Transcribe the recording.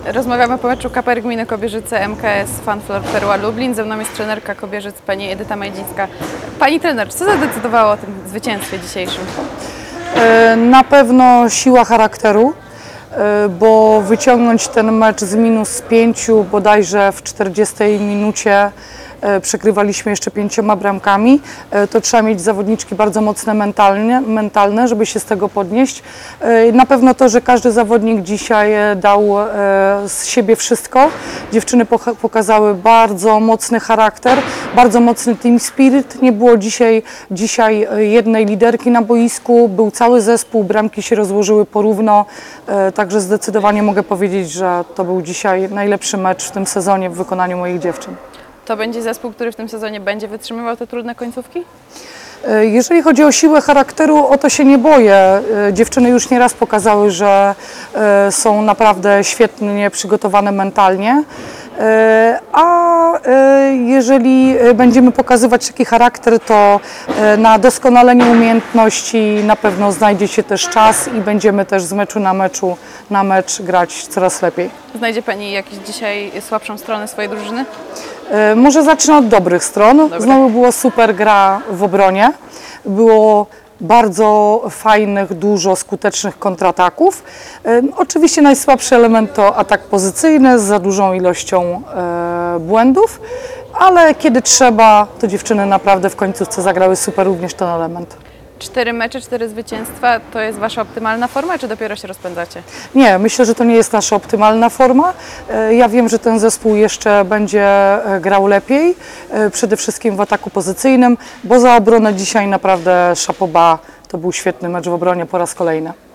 Rozmawiamy po meczu KPR Gminy Kobierzyce MKS Fanflor Perła Lublin. Ze mną jest trenerka Kobierzyc, pani Edyta Majdzińska. Pani trener, co zadecydowało o tym zwycięstwie dzisiejszym? Na pewno siła charakteru, bo wyciągnąć ten mecz z -5 bodajże w 40 minucie przegrywaliśmy jeszcze 5 bramkami, to trzeba mieć zawodniczki bardzo mocne mentalne, żeby się z tego podnieść. Na pewno to, że każdy zawodnik dzisiaj dał z siebie wszystko. Dziewczyny pokazały bardzo mocny charakter, bardzo mocny team spirit. Nie było dzisiaj jednej liderki na boisku, był cały zespół, bramki się rozłożyły porówno, także zdecydowanie mogę powiedzieć, że to był dzisiaj najlepszy mecz w tym sezonie w wykonaniu moich dziewczyn. To będzie zespół, który w tym sezonie będzie wytrzymywał te trudne końcówki? Jeżeli chodzi o siłę charakteru, o to się nie boję. Dziewczyny już nieraz pokazały, że są naprawdę świetnie przygotowane mentalnie. A jeżeli będziemy pokazywać taki charakter, to na doskonalenie umiejętności na pewno znajdzie się też czas i będziemy też z meczu na mecz grać coraz lepiej. Znajdzie pani jakąś dzisiaj słabszą stronę swojej drużyny? Może zacznę od dobrych stron. Znowu była super gra w obronie. Było bardzo fajnych, dużo skutecznych kontrataków. Oczywiście najsłabszy element to atak pozycyjny z za dużą ilością błędów, ale kiedy trzeba, to dziewczyny naprawdę w końcówce zagrały super również ten element. 4 mecze, 4 zwycięstwa to jest wasza optymalna forma, czy dopiero się rozpędzacie? Nie, myślę, że to nie jest nasza optymalna forma. Ja wiem, że ten zespół jeszcze będzie grał lepiej, przede wszystkim w ataku pozycyjnym, bo za obronę dzisiaj naprawdę chapeau bas, to był świetny mecz w obronie po raz kolejny.